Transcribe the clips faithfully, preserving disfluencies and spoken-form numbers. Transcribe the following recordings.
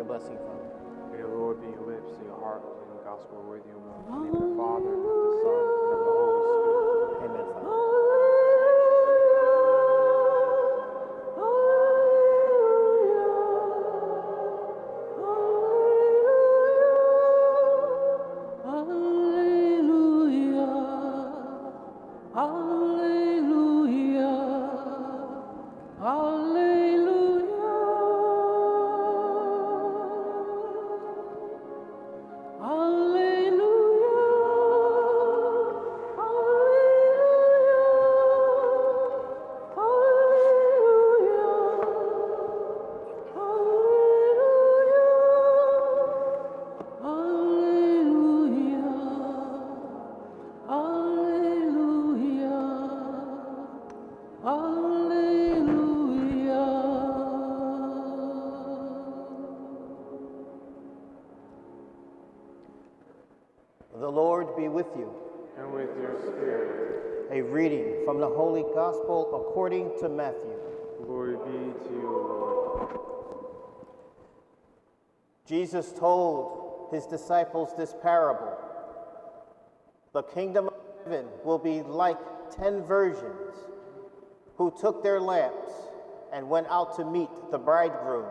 your blessing, Father. May the Lord be your lips, your heart, and the gospel with you. In the name of the Father, and of the Son, and of the Holy Spirit. Amen, Father. The Lord be with you. And with your spirit. A reading from the Holy Gospel according to Matthew. Glory be to you, Lord. Jesus told his disciples this parable. The kingdom of heaven will be like ten virgins who took their lamps and went out to meet the bridegroom.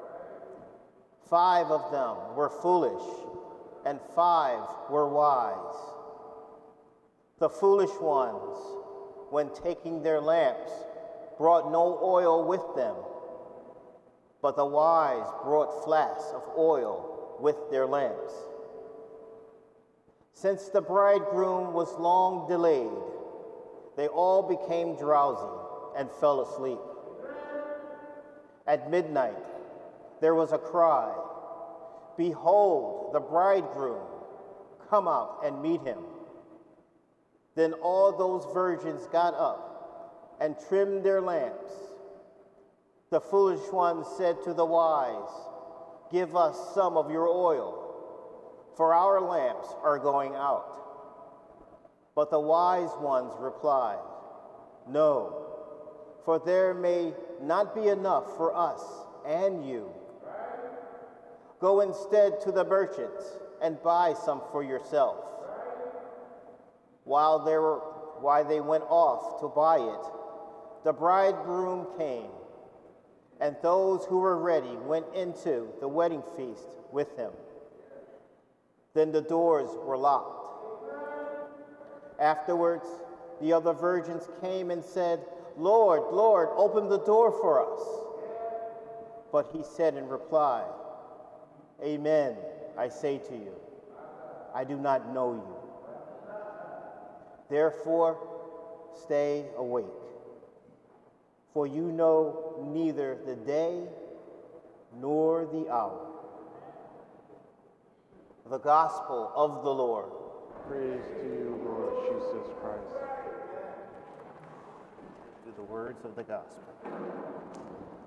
Five of them were foolish, and five were wise. The foolish ones, when taking their lamps, brought no oil with them, but the wise brought flasks of oil with their lamps. Since the bridegroom was long delayed, they all became drowsy and fell asleep. At midnight, there was a cry, "Behold, the bridegroom, come out and meet him." Then all those virgins got up and trimmed their lamps. The foolish ones said to the wise, "Give us some of your oil, for our lamps are going out." But the wise ones replied, "No, for there may not be enough for us and you. Go instead to the merchants and buy some for yourself." While they were, while they went off to buy it, the bridegroom came, and those who were ready went into the wedding feast with him. Then the doors were locked. Afterwards, the other virgins came and said, "Lord, Lord, open the door for us." But he said in reply, "Amen, I say to you, I do not know you. Therefore, stay awake, for you know neither the day nor the hour." The Gospel of the Lord. Praise to you, Lord Jesus Christ. To the words of the Gospel.